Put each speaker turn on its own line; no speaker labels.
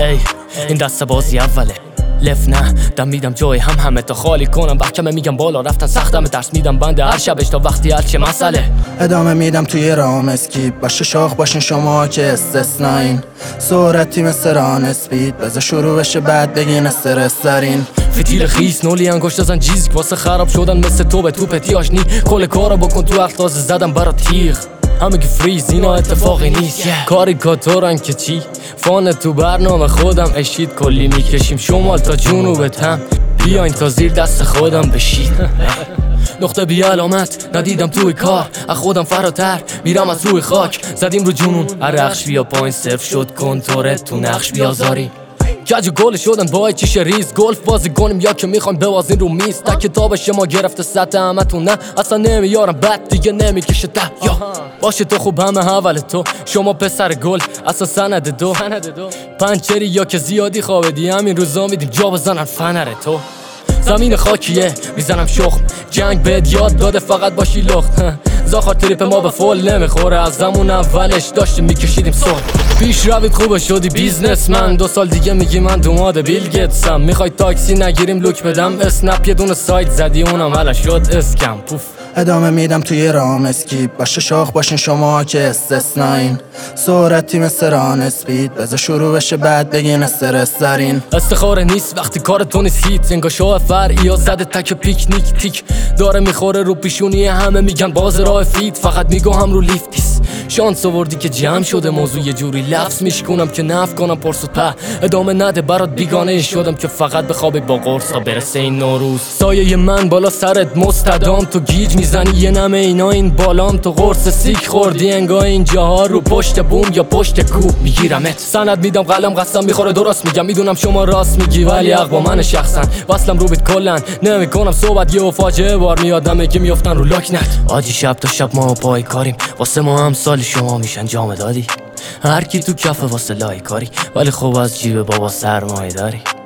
ای این دست بازی اوله لف نه دم میدم جای همه تا خالی کنم بحکمه میگم بالا رفتن سختم درس میدم بنده هر شبش تا وقتی هر چه مسئله
ادامه میدم توی رام اسکیپ باشه شاخ باشین شما که استثناین سرعتی مثل ران اسپید بذار شروع بشه بعد بگین استرس دارین
فتیل خیس نولی انگشت ازن جیزک واسه خراب شدن مثل تو به تو پتی آشنی کل کارا بکن تو اخلاص زدم برا تیغ همه که فریز اینا اتفاقی نیست کاریکاتورن که چی فان تو برنامه خودم اشید کلی میکشیم شمال تا جنوبت هم بیاین تا زیر دست خودم بشید نقطه بی علامت ندیدم توی کار از خودم فراتر میرم از روی خاک زدیم رو جنون عرقش بیا پایین صفر شد کنتورت تو نقش بیازاری کج و گل شدن با چیش ریز گلف بازی کنیم یا که میخوایم بوازین رو میز تا کتاب شما گرفته سطح همتون نه اصلا نمیارم بد دیگه نمیکشه ده یا باشه تو خوب همه حول تو شما پسر گل اصلا سند دو پنچری یا که زیادی خوابیدی همین روزا میدیم جا بزنن فنر تو زمین خاکیه میزنم شخم جنگ بهت یاد داده فقط باشی لخت زاخار تریپ ما به فول نمیخوره از زمون اولش داشتیم میکشیدیم سال پیش روید خوبه شدی بیزنسمن 2 سال دیگه میگی من دوماد بیل گیتسم میخوای تاکسی نگیریم لوک بدم اسنپ یه دونه سایت زدی اونم حالا شد اسکم پوف
ادامه میدم توی رام اسکیپ باشه شاخ باشین شما که استثناین سرعتی مثل ران اسپید بذار شروع بشه بعد بگین استرس دارین
استخاره نیست وقتی کار تو نیست هیت انگا شاه فرعی یا زده تک پیکنیک تیک داره میخوره رو پیشونی همه میگن باز راه فیت فقط میگو هم رو لیفتیست شانس آوردی که جمع شده موضوع یه جوری لفظ میشکنم که نف کنم پرسود په ادامه نده برات بیگانه شدم که فقط بخوابی با قرص تا برسه این نوروز سایه من بالا سرت مستدام تو گیج میزنی یه نمه اینا این بالام تو قرص سیک خوردی انگا اینجاها رو پشت بوم یا پشت کوه میگیرمت سند میدم قلم قسم میخوره درست میگم میدونم شما راست میگی ولی حق با من شخصا وصلم رو بیت کلن نمیکنم صحبت یه فاجعه بار میادم که میافتن رو لاک نت آجی شب تا شب ما پای کاریم واسه ما هم سال شما میشن جام دادی هر کی تو کفه واسه لای کاری ولی خوب از جیب بابا سرمایه داری